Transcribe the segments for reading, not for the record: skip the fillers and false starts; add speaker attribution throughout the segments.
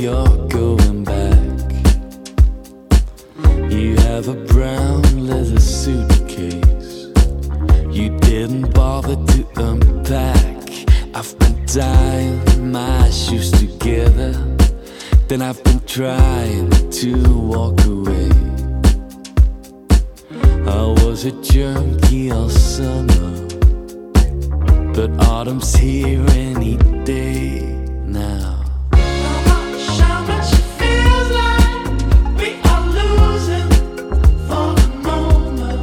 Speaker 1: you're going back. You have a brown leather suitcase you didn't bother to unpack. I've been tying my shoes together, then I've been trying to walk away. I was a junkie all summer, but autumn's here any day now.
Speaker 2: How much it feels like we are losing for the moment.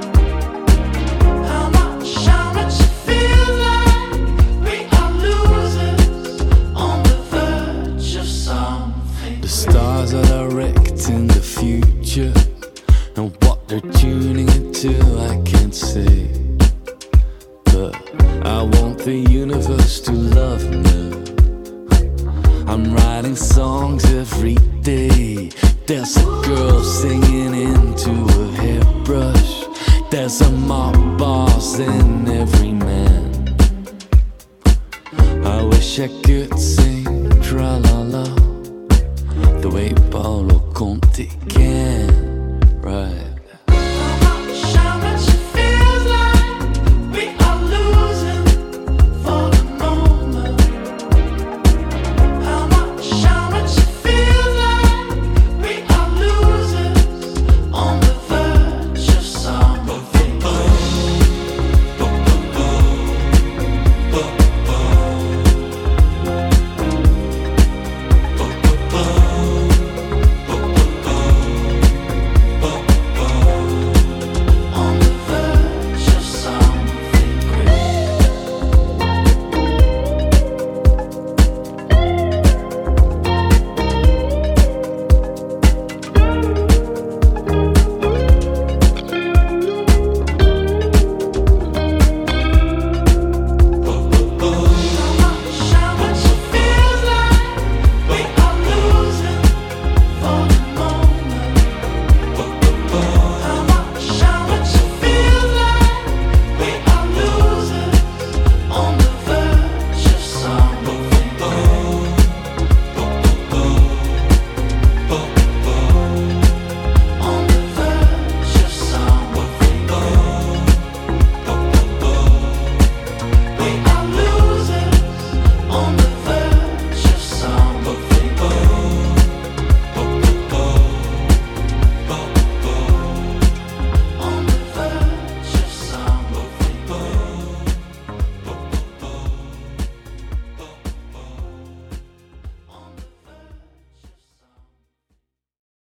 Speaker 2: How much it feels like we are losers on the verge of something.
Speaker 1: The stars are direct in the future, and what they're tuning into I can't say. But I want the universe to love me. I'm writing songs every day. There's a girl singing into a hairbrush. There's a mob boss in every man. I wish I could sing